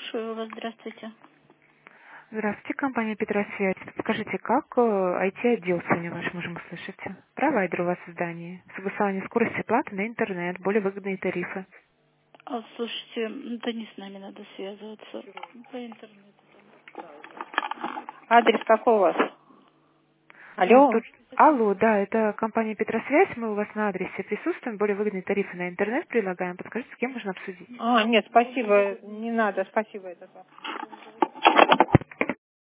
Слушаю вас, здравствуйте. Здравствуйте, компания Петросвязь. Скажите, как IT-отдел сегодня ваш можем услышать? Провайдер у вас в здании. Согласование скорости платы на интернет, более выгодные тарифы. Слушайте, да не с нами надо связываться. По интернету. Адрес какой у вас? Алло? Алло, да, это компания Петросвязь. Мы у вас на адресе присутствуем, более выгодные тарифы на интернет предлагаем. Подскажите, с кем можно обсудить? Нет, спасибо, не надо, спасибо. Это